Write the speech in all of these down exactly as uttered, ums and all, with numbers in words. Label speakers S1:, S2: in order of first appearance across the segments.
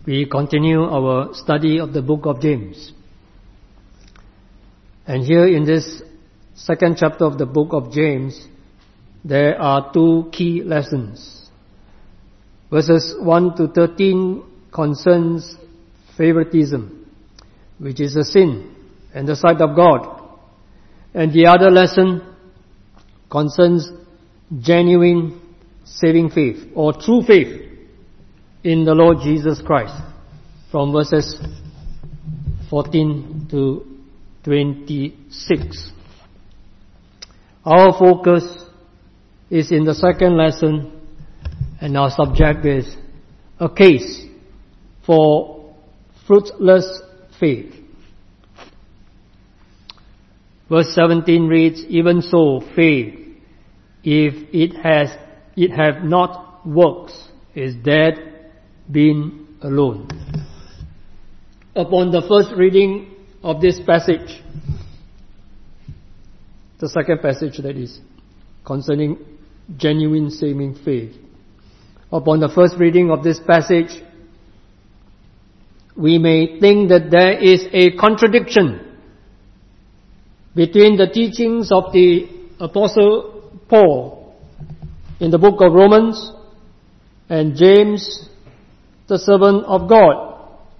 S1: We continue our study of the book of James. And here in this second chapter of the book of James, there are two key lessons. Verses one to thirteen concerns favoritism, which is a sin in the sight of God. And the other lesson concerns genuine saving faith or true faith in the Lord Jesus Christ, from verses fourteen to twenty-six. Our focus is in the second lesson, and our subject is a case for fruitless faith. Verse seventeen reads, "Even so, faith, if it has, it have not works, is dead, being alone." Upon the first reading of this passage, the second passage that is, concerning genuine saving faith. Upon the first reading of this passage, we may think that there is a contradiction between the teachings of the Apostle Paul in the book of Romans and James, the servant of God.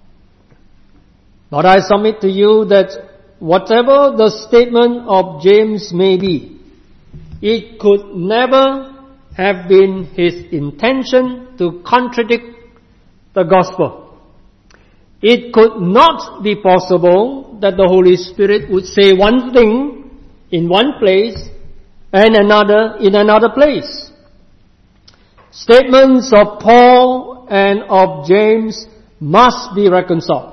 S1: But I submit to you that whatever the statement of James may be, it could never have been his intention to contradict the gospel. It could not be possible that the Holy Spirit would say one thing in one place and another in another place. Statements of Paul and of James must be reconciled.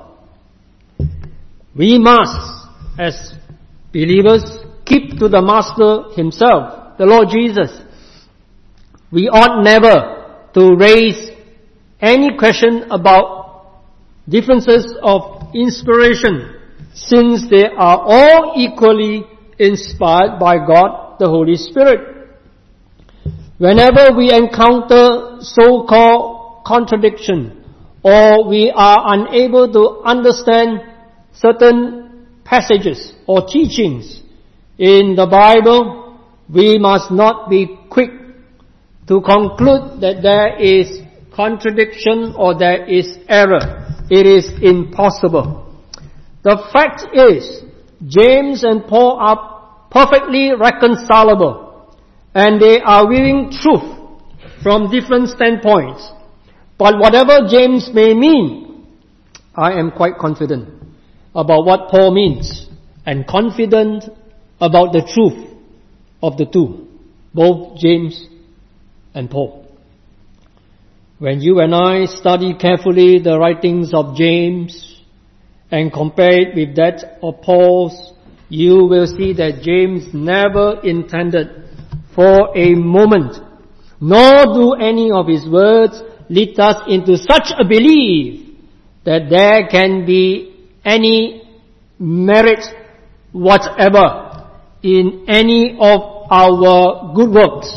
S1: We must, as believers, keep to the Master himself, the Lord Jesus. We ought never to raise any question about differences of inspiration, since they are all equally inspired by God, the Holy Spirit. Whenever we encounter so-called contradiction, or we are unable to understand certain passages or teachings in the Bible, we must not be quick to conclude that there is contradiction or there is error. It is impossible. The fact is, James and Paul are perfectly reconcilable, and they are viewing truth from different standpoints. But whatever James may mean, I am quite confident about what Paul means, and confident about the truth of the two, both James and Paul. When you and I study carefully the writings of James and compare it with that of Paul's, you will see that James never intended for a moment, nor do any of his words lead us into such a belief that there can be any merit whatever in any of our good works.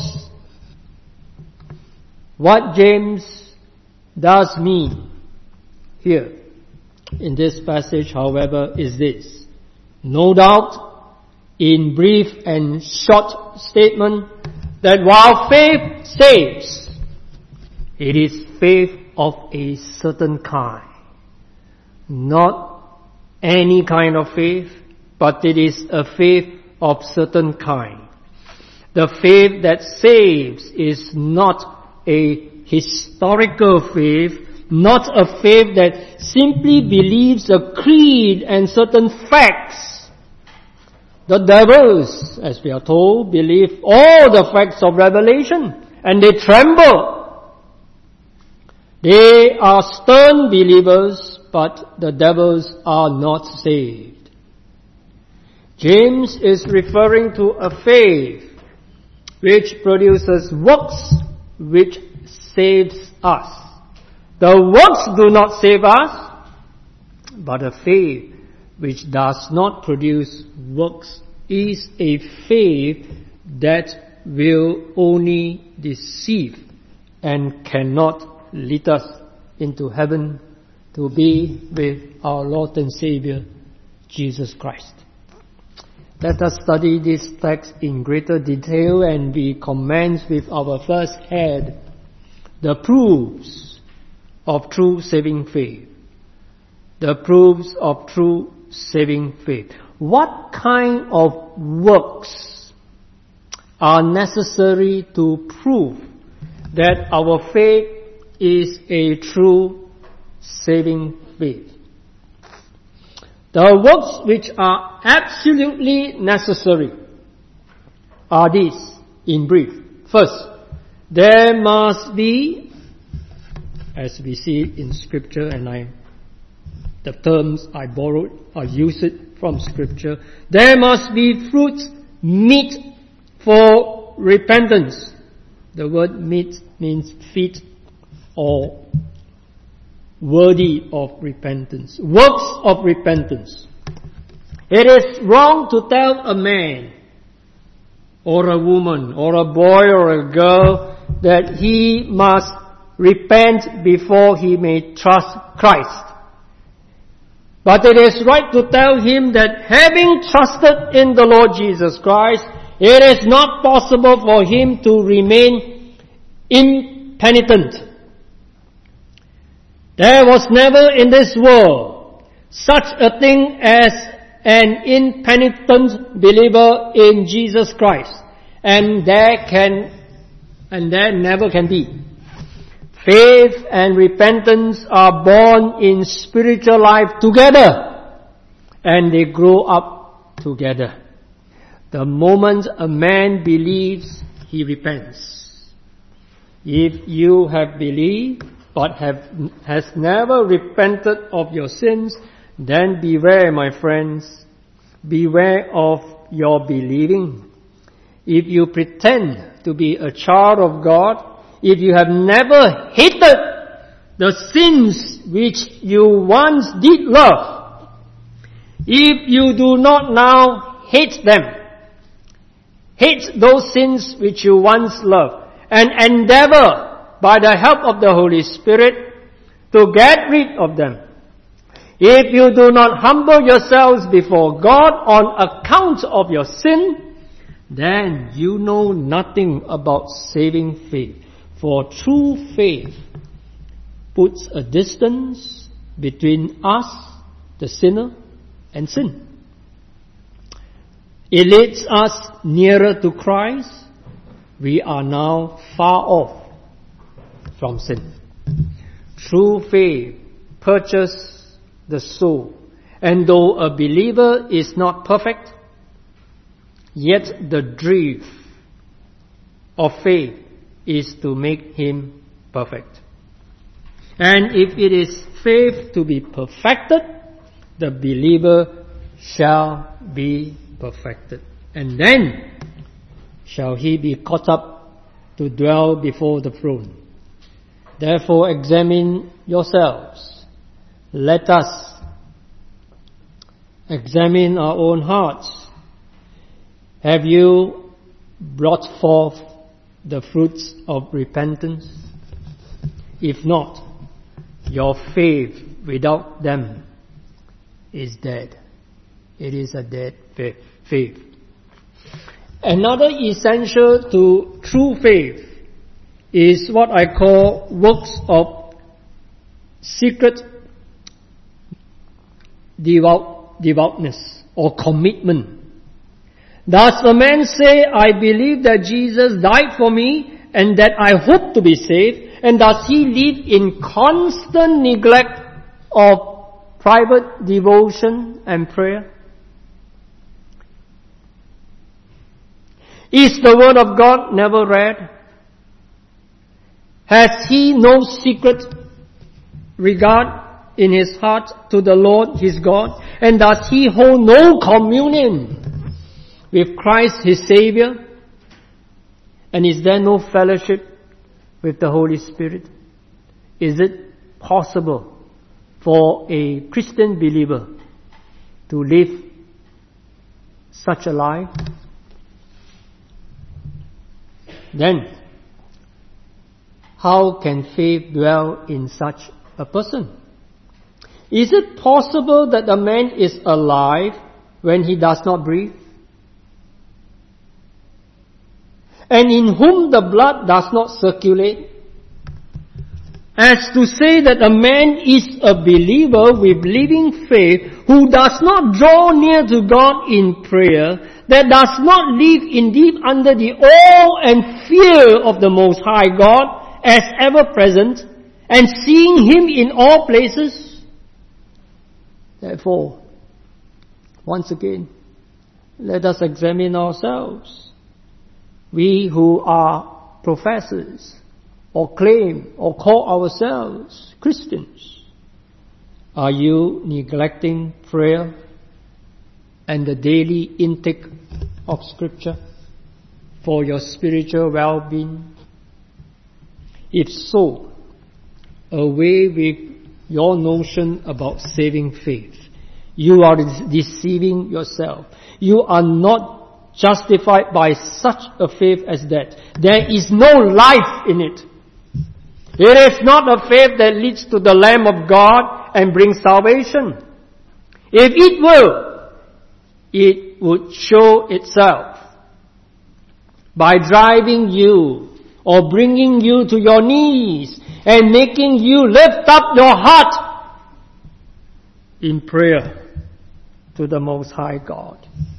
S1: What James does mean here in this passage, however, is this. No doubt, in brief and short statement, that while faith saves, it is faith of a certain kind. Not any kind of faith, but it is a faith of certain kind. The faith that saves is not a historical faith, not a faith that simply believes a creed and certain facts. The devils, as we are told, believe all the facts of Revelation, and they tremble. They are stern believers, but the devils are not saved. James is referring to a faith which produces works which saves us. The works do not save us, but a faith which does not produce works is a faith that will only deceive and cannot lead us into heaven to be with our Lord and Savior, Jesus Christ. Let us study this text in greater detail, and we commence with our first head, the proofs of true saving faith. The proofs of true saving faith. What kind of works are necessary to prove that our faith is a true saving faith? The works which are absolutely necessary are these, in brief. First, there must be, as we see in Scripture, and I, the terms I borrowed, I use it from Scripture, there must be fruits meet for repentance. The word meet means fit or worthy of repentance. Works of repentance. It is wrong to tell a man or a woman or a boy or a girl that he must repent before he may trust Christ. But it is right to tell him that having trusted in the Lord Jesus Christ, it is not possible for him to remain impenitent. There was never in this world such a thing as an impenitent believer in Jesus Christ. And there can, and there never can be. Faith and repentance are born in spiritual life together, and they grow up together. The moment a man believes, he repents. If you have believed, but have, has never repented of your sins, then beware, my friends, beware of your believing. If you pretend to be a child of God, if you have never hated the sins which you once did love, if you do not now hate them, hate those sins which you once loved, and endeavor by the help of the Holy Spirit to get rid of them. If you do not humble yourselves before God on account of your sin, then you know nothing about saving faith. For true faith puts a distance between us, the sinner, and sin. It leads us nearer to Christ. We are now far off from sin. True faith purchases the soul. And though a believer is not perfect, yet the drift of faith is to make him perfect. And if it is faith to be perfected, the believer shall be perfected. And then shall he be caught up to dwell before the throne. Therefore examine yourselves. Let us examine our own hearts. Have you brought forth the fruits of repentance? If not, your faith without them is dead. It is a dead faith. Another essential to true faith is what I call works of secret devout, devoutness or commitment. Does a man say, I believe that Jesus died for me and that I hope to be saved? And does he live in constant neglect of private devotion and prayer? Is the Word of God never read? Has he no secret regard in his heart to the Lord his God? And does he hold no communion with Christ his Savior? And is there no fellowship with the Holy Spirit? Is it possible for a Christian believer to live such a life? Then, how can faith dwell in such a person? Is it possible that a man is alive when he does not breathe? And in whom the blood does not circulate? As to say that a man is a believer with living faith who does not draw near to God in prayer, that does not live indeed under the awe and fear of the Most High God as ever present, and seeing Him in all places. Therefore, once again, let us examine ourselves. We who are professors, or claim, or call ourselves Christians, are you neglecting prayer and the daily intake of Scripture for your spiritual well-being? If so, away with your notion about saving faith. You are deceiving yourself. You are not justified by such a faith as that. There is no life in it. It is not a faith that leads to the Lamb of God and brings salvation. If it will, it would show itself by driving you or bringing you to your knees and making you lift up your heart in prayer to the Most High God.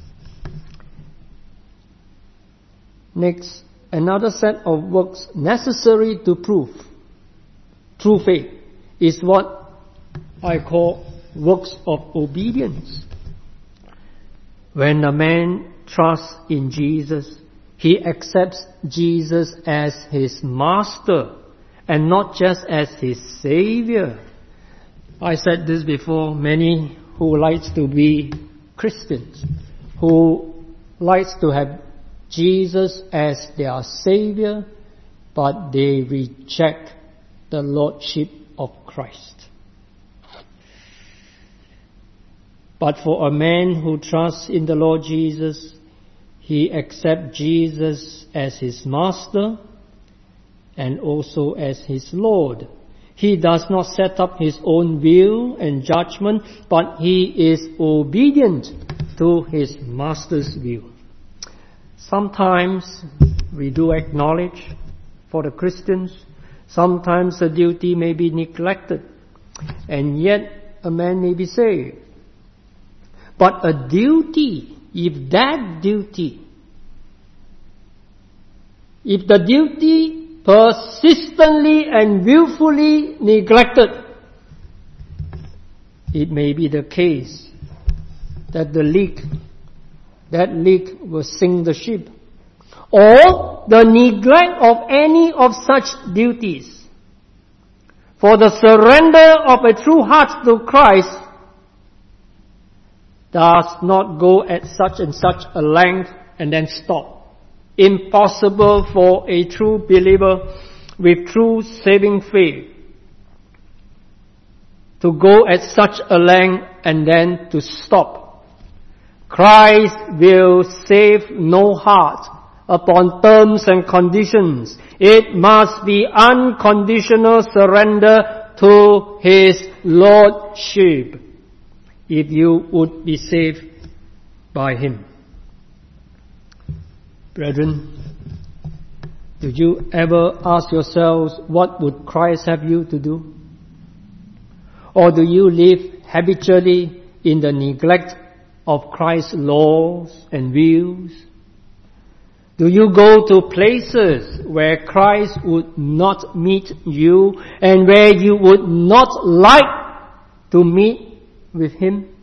S1: Next, another set of works necessary to prove true faith is what I call works of obedience. When a man trusts in Jesus, he accepts Jesus as his master and not just as his Savior. I said this before, many who likes to be Christians, who likes to have Jesus as their Savior, but they reject the Lordship of Christ. But for a man who trusts in the Lord Jesus, he accepts Jesus as his master and also as his Lord. He does not set up his own will and judgment, but he is obedient to his master's will. Sometimes we do acknowledge for the Christians, sometimes the duty may be neglected, and yet a man may be saved. But a duty, if that duty, if the duty persistently and willfully neglected, it may be the case that the leak, that leak will sink the ship. Or the neglect of any of such duties. For the surrender of a true heart to Christ does not go at such and such a length and then stop. Impossible for a true believer with true saving faith to go at such a length and then to stop. Christ will save no heart upon terms and conditions. It must be unconditional surrender to His Lordship if you would be saved by Him. Brethren, did you ever ask yourselves, what would Christ have you to do? Or do you live habitually in the neglect of Christ's laws and wills? Do you go to places where Christ would not meet you and where you would not like to meet with Him?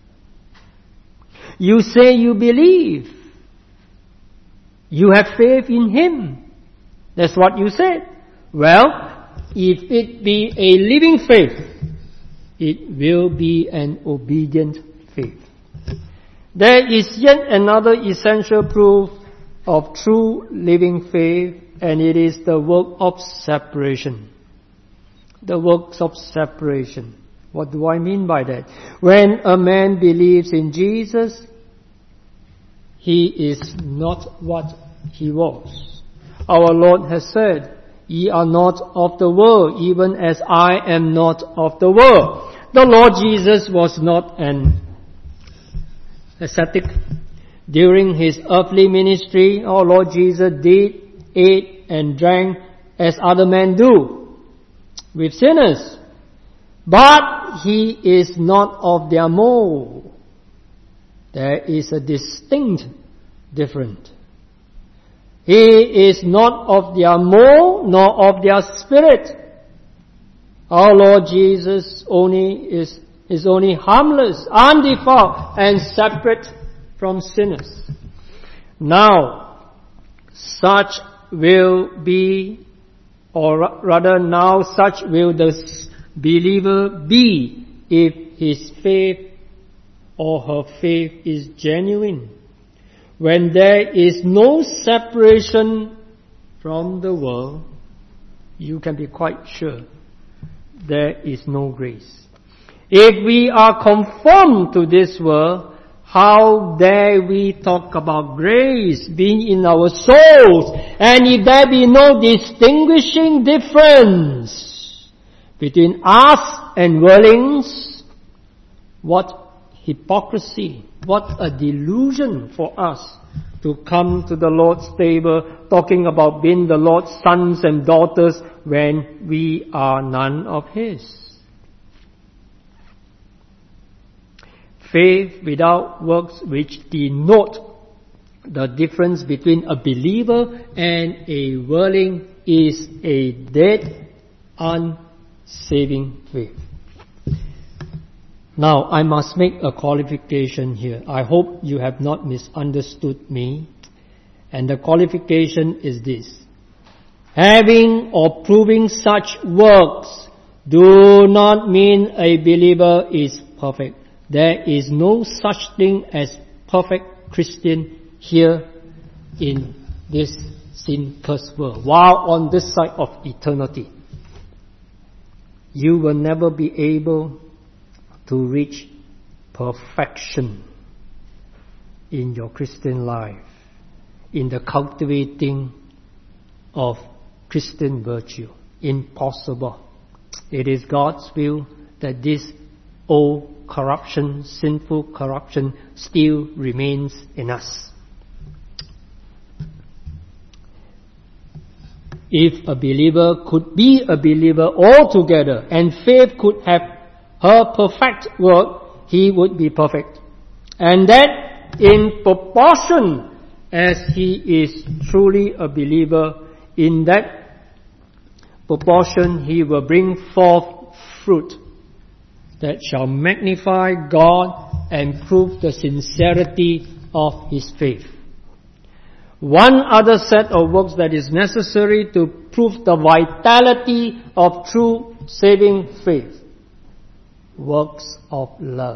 S1: You say you believe. You have faith in Him. That's what you said. Well, if it be a living faith, it will be an obedient faith. There is yet another essential proof of true living faith, and it is the work of separation. The works of separation. What do I mean by that? When a man believes in Jesus, he is not what he was. Our Lord has said, "Ye are not of the world, even as I am not of the world." The Lord Jesus was not an ascetic. During His earthly ministry, our Lord Jesus did, ate and drank as other men do, with sinners. But He is not of their mold. There is a distinct difference. He is not of their mold, nor of their spirit. Our Lord Jesus only is, is only harmless, undefiled, and separate from sinners. Now, such will be, or rather now such will the believer be if his faith or her faith is genuine. When there is no separation from the world, you can be quite sure there is no grace. If we are conformed to this world, how dare we talk about grace being in our souls, and if there be no distinguishing difference between us and worldlings? What hypocrisy, what a delusion for us to come to the Lord's table talking about being the Lord's sons and daughters when we are none of His. Faith without works, which denote the difference between a believer and a worldling, is a dead, unsaving faith. Now, I must make a qualification here. I hope you have not misunderstood me. And the qualification is this: having or proving such works do not mean a believer is perfect. There is no such thing as perfect Christian here in this sin-cursed world. While on this side of eternity, you will never be able to reach perfection in your Christian life, in the cultivating of Christian virtue. Impossible. It is God's will that this old corruption, sinful corruption, still remains in us. If a believer could be a believer altogether, and faith could have her perfect work, he would be perfect. And that in proportion as he is truly a believer, in that proportion he will bring forth fruit that shall magnify God and prove the sincerity of his faith. One other set of works that is necessary to prove the vitality of true saving faith: works of love.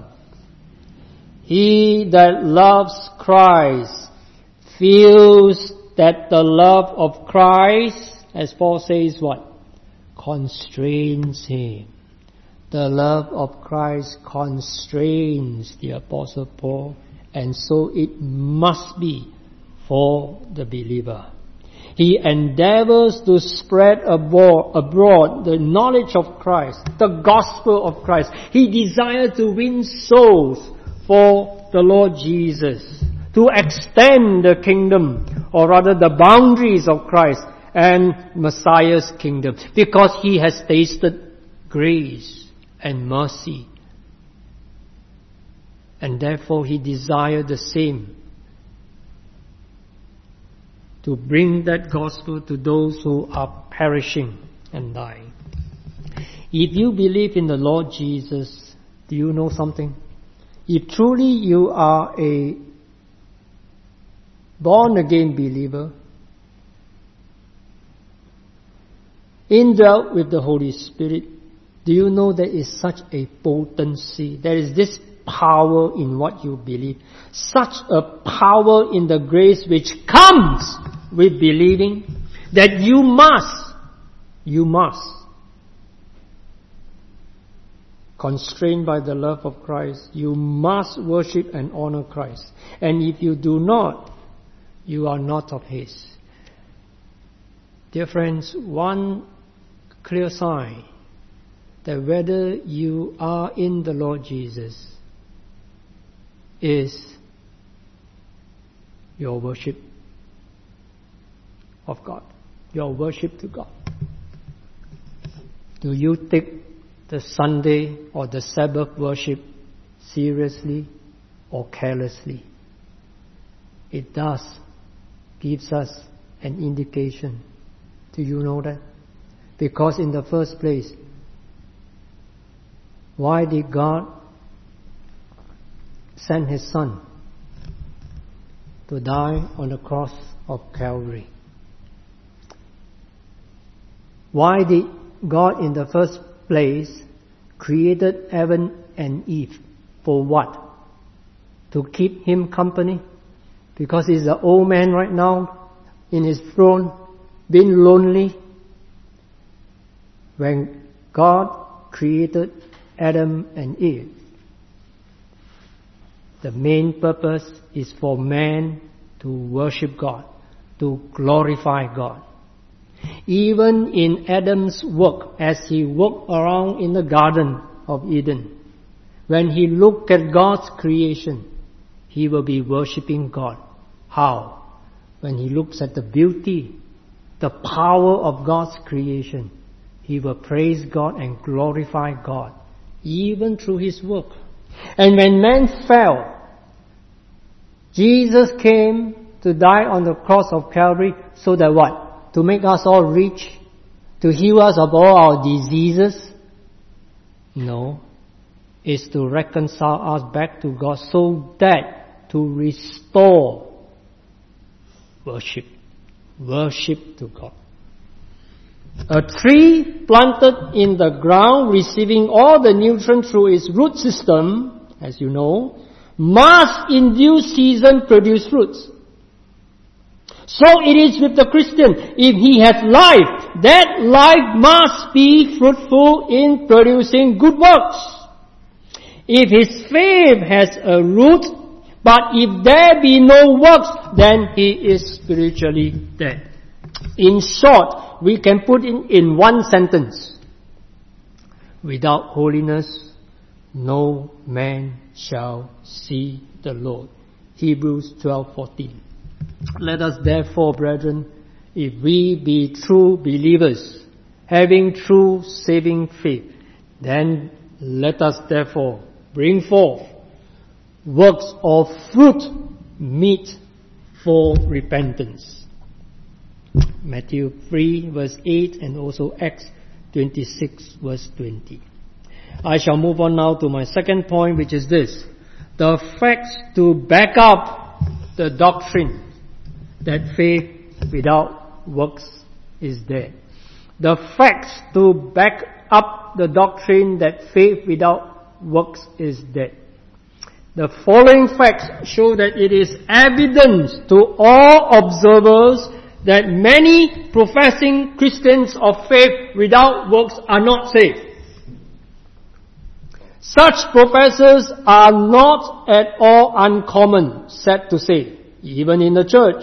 S1: He that loves Christ feels that the love of Christ, as Paul says, what? Constrains him. The love of Christ constrains the Apostle Paul, and so it must be for the believer. He endeavors to spread abroad, abroad the knowledge of Christ, the gospel of Christ. He desires to win souls for the Lord Jesus, to extend the kingdom, or rather the boundaries of Christ and Messiah's kingdom, because he has tasted grace and mercy. And therefore he desired the same, to bring that gospel to those who are perishing and dying. If you believe in the Lord Jesus, do you know something? If truly you are a born-again believer, indwelt with the Holy Spirit, do you know there is such a potency, there is this power in what you believe, such a power in the grace which comes with believing, that you must, you must, constrained by the love of Christ, you must worship and honor Christ. And if you do not, you are not of His. Dear friends, one clear sign that whether you are in the Lord Jesus is your worship of God, your worship to God. Do you take the Sunday or the Sabbath worship seriously or carelessly? It does gives us an indication. Do you know that? Because in the first place, why did God send His Son to die on the cross of Calvary? Why did God in the first place created Adam and Eve? For what? To keep him company? Because he's an old man right now in his throne, being lonely. When God created Adam and Eve, the main purpose is for man to worship God, to glorify God. Even in Adam's work, as he walked around in the Garden of Eden, when he looked at God's creation, he will be worshipping God. How? When he looks at the beauty, the power of God's creation, he will praise God and glorify God, even through his work. And when man fell, Jesus came to die on the cross of Calvary so that what? To make us all rich? To heal us of all our diseases? No. It's to reconcile us back to God so that to restore worship. Worship to God. A tree planted in the ground, receiving all the nutrients through its root system, as you know, must in due season produce fruits. So it is with the Christian. If he has life, that life must be fruitful in producing good works. If his faith has a root, but if there be no works, then he is spiritually dead. In short, we can put it in one sentence. Without holiness, no man shall see the Lord. Hebrews twelve fourteen. Let us therefore, brethren, if we be true believers, having true saving faith, then let us therefore bring forth works of fruit meet for repentance. Matthew three verse eight and also Acts twenty-six verse twenty. I shall move on now to my second point, which is this. The facts to back up the doctrine that faith without works is dead. The facts to back up the doctrine that faith without works is dead. The following facts show that it is evident to all observers that many professing Christians of faith without works are not saved. Such professors are not at all uncommon, sad to say, even in the church.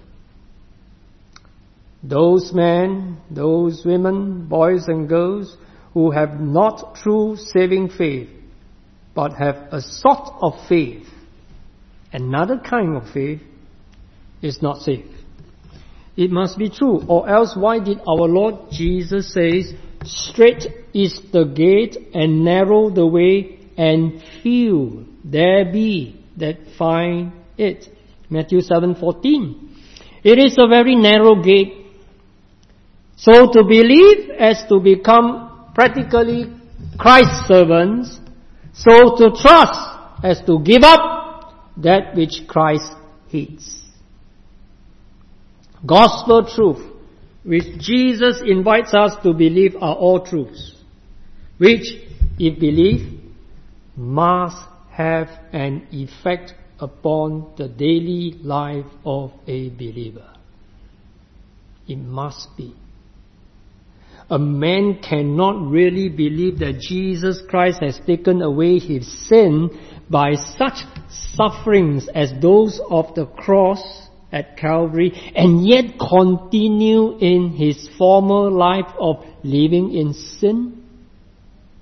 S1: Those men, those women, boys and girls who have not true saving faith, but have a sort of faith, another kind of faith, is not saved. It must be true, or else why did our Lord Jesus say, straight is the gate and narrow the way and few there be that find it? Matthew seven fourteen. It is a very narrow gate. So to believe as to become practically Christ's servants, so to trust as to give up that which Christ hates. Gospel truth, which Jesus invites us to believe, are all truths, which, if believed, must have an effect upon the daily life of a believer. It must be. A man cannot really believe that Jesus Christ has taken away his sin by such sufferings as those of the cross at Calvary, and yet continue in his former life of living in sin.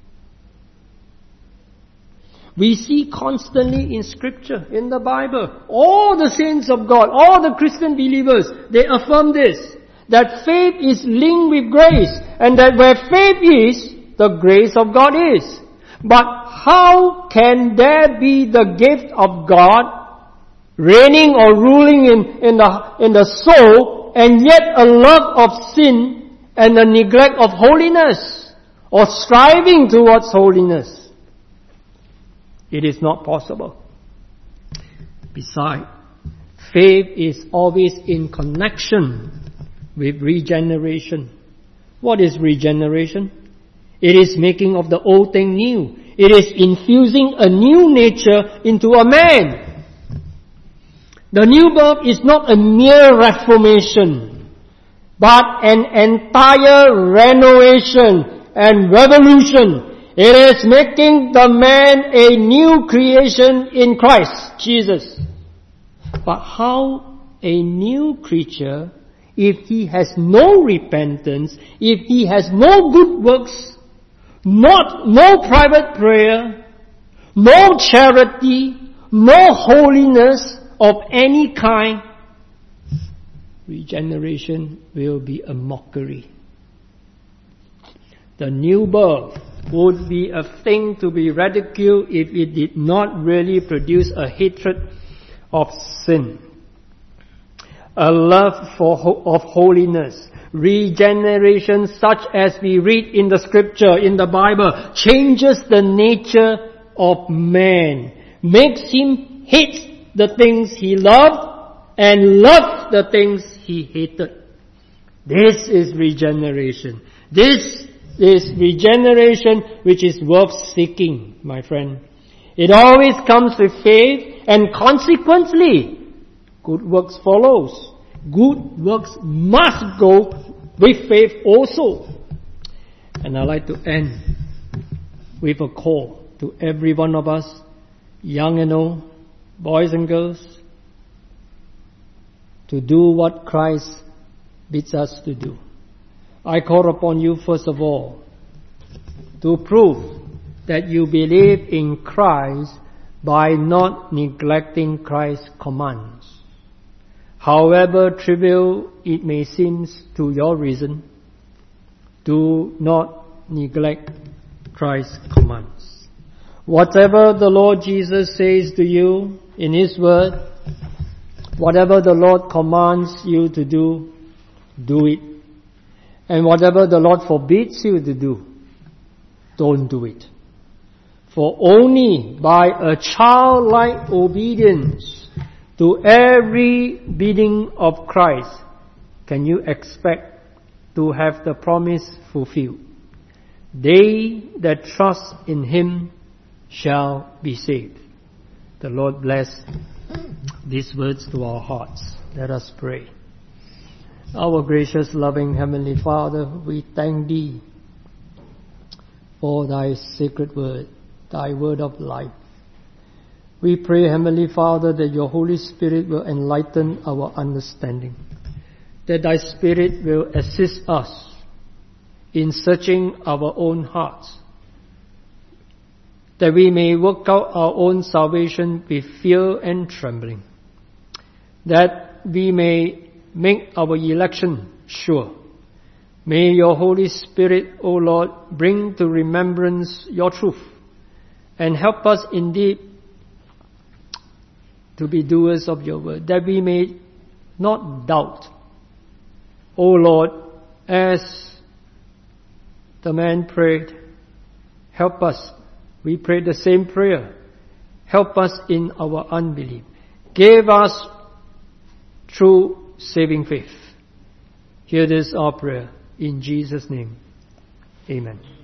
S1: We see constantly in Scripture, in the Bible, all the saints of God, all the Christian believers, they affirm this, that faith is linked with grace, and that where faith is, the grace of God is. But how can there be the gift of God reigning or ruling in, in the, in the soul, and yet a love of sin and a neglect of holiness, or striving towards holiness? It is not possible. Besides, faith is always in connection with regeneration. What is regeneration? It is making of the old thing new. It is infusing a new nature into a man. The new birth is not a mere reformation, but an entire renovation and revolution. It is making the man a new creation in Christ Jesus. But how a new creature if he has no repentance, if he has no good works, not no private prayer, no charity, no holiness of any kind? Regeneration will be a mockery. The new birth would be a thing to be ridiculed if it did not really produce a hatred of sin, a love for of holiness. Regeneration, such as we read in the Scripture, in the Bible, changes the nature of man, makes him hate the things he loved and love the things he hated. This is regeneration. This is regeneration which is worth seeking, my friend. It always comes with faith, and consequently, good works follows. Good works must go with faith also. And I'd like to end with a call to every one of us, young and old, boys and girls, to do what Christ bids us to do. I call upon you, first of all, to prove that you believe in Christ by not neglecting Christ's commands. However trivial it may seem to your reason, do not neglect Christ's commands. Whatever the Lord Jesus says to you in His Word, whatever the Lord commands you to do, do it. And whatever the Lord forbids you to do, don't do it. For only by a childlike obedience to every bidding of Christ can you expect to have the promise fulfilled. They that trust in Him shall be saved. The Lord bless these words to our hearts. Let us pray. Our gracious, loving Heavenly Father, we thank Thee for Thy sacred word, Thy word of life. We pray, Heavenly Father, that Your Holy Spirit will enlighten our understanding, that Thy Spirit will assist us in searching our own hearts, that we may work out our own salvation with fear and trembling, that we may make our election sure. May Your Holy Spirit, O Lord, bring to remembrance Your truth and help us indeed to be doers of Your word, that we may not doubt. O Lord, as the man prayed, help us. We prayed the same prayer. Help us in our unbelief. Give us true saving faith. Hear this our prayer. In Jesus' name. Amen.